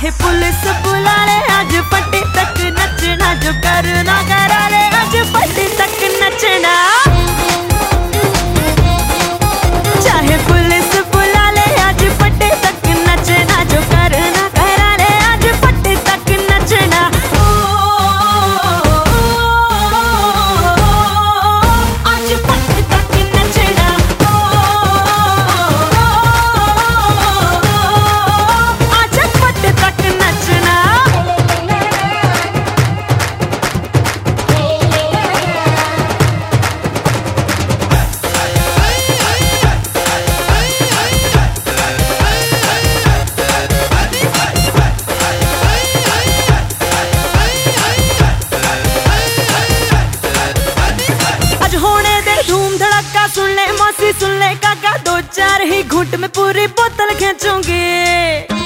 चाहे पुलिस बुला ले आज पट्टी तक नचना, जो करना करा ले आज पट्टी तक नचना। चाहे पुलिस बुला ले आज पट्टी तक नचना, जो करना करा ले आज पट्टी तक नचना। आज पट्टी तक नचना, आज पट्टी तक नचना। धूम धड़का सुन ले मौसी, सुन ले काका, दो चार ही घूंट में पूरी बोतल खींचूंगी।